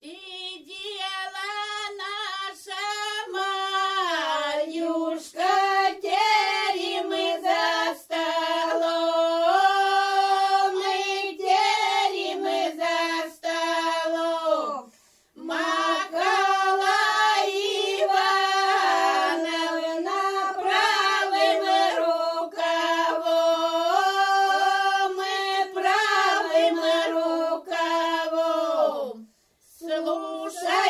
И дело наша, Марьюшка, терем мы за столом, мы терем мы за столом. Макала Ивановна правым рукавом, мы правым рукавом. Слушай.